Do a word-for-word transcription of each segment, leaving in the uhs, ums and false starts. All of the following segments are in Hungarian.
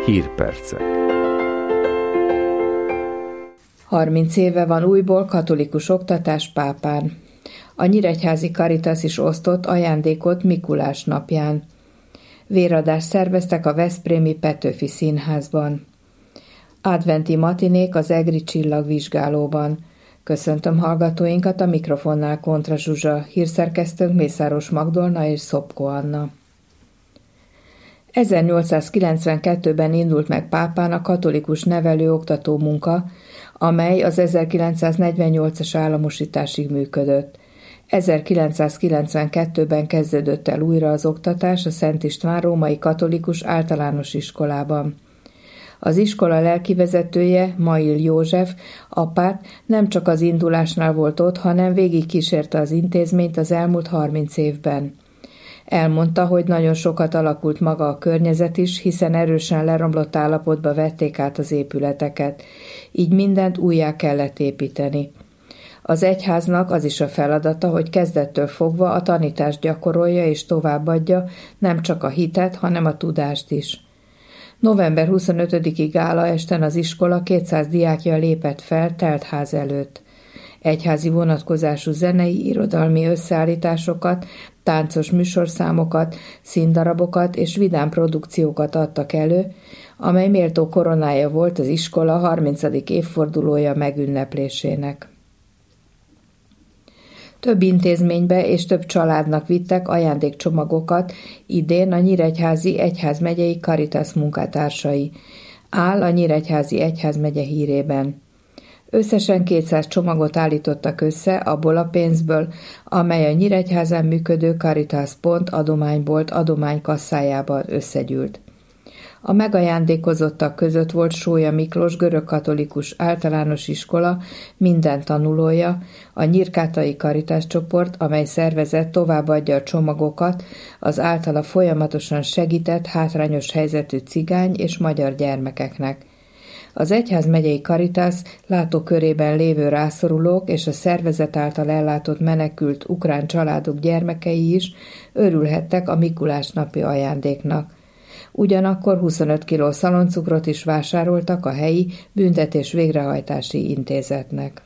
Hírpercek. harminc éve van újból katolikus oktatás Pápán. A nyíregyházi Caritas is osztott ajándékot Mikulás napján. Véradást szerveztek a veszprémi Petőfi Színházban. Adventi matinék az Egri Csillagvizsgálóban. Köszöntöm hallgatóinkat, a mikrofonnál Kontra Zsuzsa, hírszerkesztőnk Mészáros Magdolna és Szopko Anna. ezernyolcszázkilencvenkettőben indult meg Pápán a katolikus nevelő-oktató munka, amely az ezerkilencszáznegyvennyolcas államosításig működött. ezerkilencszázkilencvenkettőben kezdődött el újra az oktatás a Szent István Római Katolikus Általános Iskolában. Az iskola lelkivezetője, Mail József, apát nem csak az indulásnál volt ott, hanem végig kísérte az intézményt az elmúlt harminc évben. Elmondta, hogy nagyon sokat alakult maga a környezet is, hiszen erősen leromlott állapotba vették át az épületeket. Így mindent újjá kellett építeni. Az egyháznak az is a feladata, hogy kezdettől fogva a tanítást gyakorolja és továbbadja nem csak a hitet, hanem a tudást is. november huszonötödiki gála esten az iskola kétszáz diákja lépett fel teltház előtt. Egyházi vonatkozású zenei, irodalmi összeállításokat, táncos műsorszámokat, színdarabokat és vidám produkciókat adtak elő, amely méltó koronája volt az iskola harmincadik évfordulója megünneplésének. Több intézménybe és több családnak vittek ajándékcsomagokat idén a Nyíregyházi Egyházmegyei Caritas munkatársai. Áll a Nyíregyházi Egyházmegye hírében. Összesen kétszáz csomagot állítottak össze abból a pénzből, amely a Nyíregyházán működő Caritas Pont adománybolt adománykasszájában összegyűlt. A megajándékozottak között volt Sója Miklós görögkatolikus általános iskola minden tanulója, a Nyírkátai Caritas csoport, amely szervezet továbbadja a csomagokat az általa folyamatosan segített hátrányos helyzetű cigány és magyar gyermekeknek. Az Egyházmegyei Caritas látókörében lévő rászorulók és a szervezet által ellátott menekült ukrán családok gyermekei is örülhettek a Mikulás napi ajándéknak. Ugyanakkor huszonöt kiló szaloncukrot is vásároltak a helyi büntetés végrehajtási intézetnek.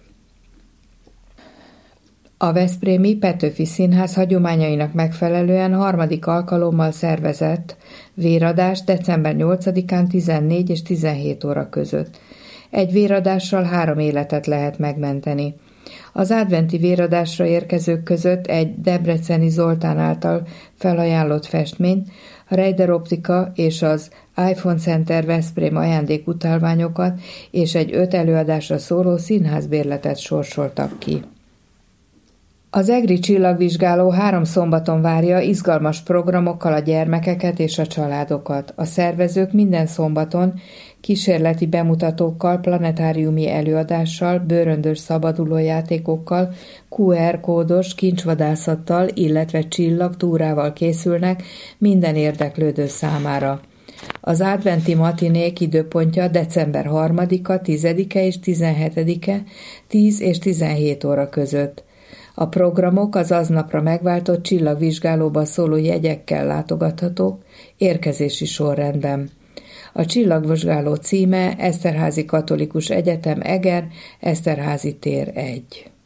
A veszprémi Petőfi Színház hagyományainak megfelelően harmadik alkalommal szervezett véradás december nyolcadikán tizennégy és tizenhét óra között. Egy véradással három életet lehet megmenteni. Az adventi véradásra érkezők között egy debreceni Zoltán által felajánlott festmény, a Reider Optika és az iPhone Center Veszprém ajándékutalványokat és egy öt előadásra szóló színházbérletet sorsoltak ki. Az Egri Csillagvizsgáló három szombaton várja izgalmas programokkal a gyermekeket és a családokat. A szervezők minden szombaton kísérleti bemutatókkal, planetáriumi előadással, bőröndös szabadulójátékokkal, kú er kódos kincsvadászattal, illetve csillagtúrával készülnek minden érdeklődő számára. Az adventi matinék időpontja december harmadika, tizedike és tizenhetedike tíz és tizenhét óra között. A programok az aznapra megváltott csillagvizsgálóba szóló jegyekkel látogathatók, érkezési sorrendben. A csillagvizsgáló címe Eszterházi Katolikus Egyetem Eger, Eszterházi tér egy.